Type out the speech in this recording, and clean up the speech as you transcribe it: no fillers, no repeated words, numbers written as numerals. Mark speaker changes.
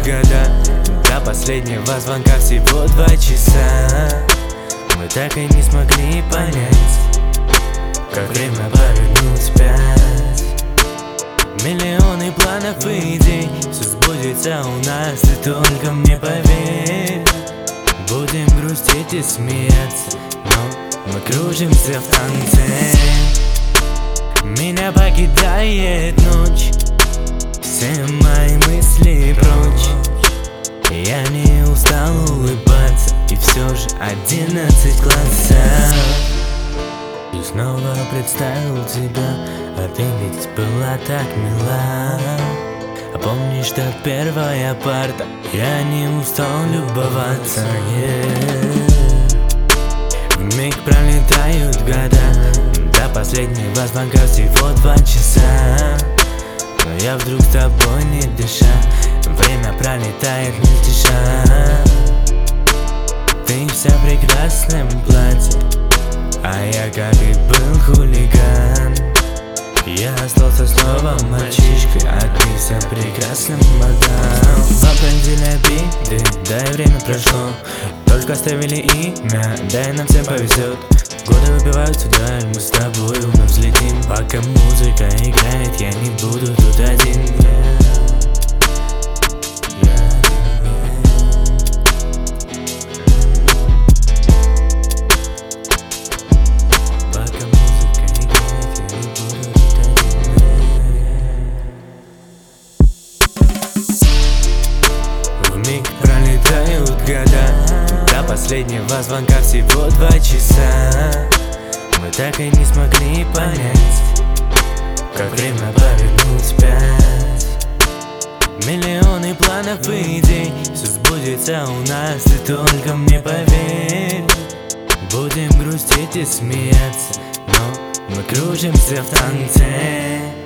Speaker 1: года. До последнего звонка всего 2 часа. Мы так и не смогли понять, как время повернуть вспять. Миллионы планов и идей, все сбудется у нас, ты только мне поверь. Будем грустить и смеяться, но мы кружимся в танце. Меня покидает ночь, все мои мысли прочь. Я не устал улыбаться, и все же 11 классов. И снова представил тебя, а ты ведь была так мила. А помнишь, что первая парта, я не устал любоваться, Вмиг пролетают года, до последнего звонка всего 2 часа. Но я вдруг с тобой не дыша, время пролетает не спеша. Ты вся в прекрасном платье, а я как и был хулиган. Я остался снова мальчишкой, а ты вся прекрасна, мадам. В апреле обиды, да и время прошло, только оставили имя, да и нам всем повезет. Годы убивают вдаль, мы с тобой вновь взлетим. Пока музыка играет, я не буду тут один. Вмиг пролетают года, до последнего звонка всего 2 часа. Мы так и не смогли понять, как время повернуть вспять. Миллионы планов и идей, все сбудется у нас, ты только мне поверь. Будем грустить и смеяться, но мы кружимся в танце.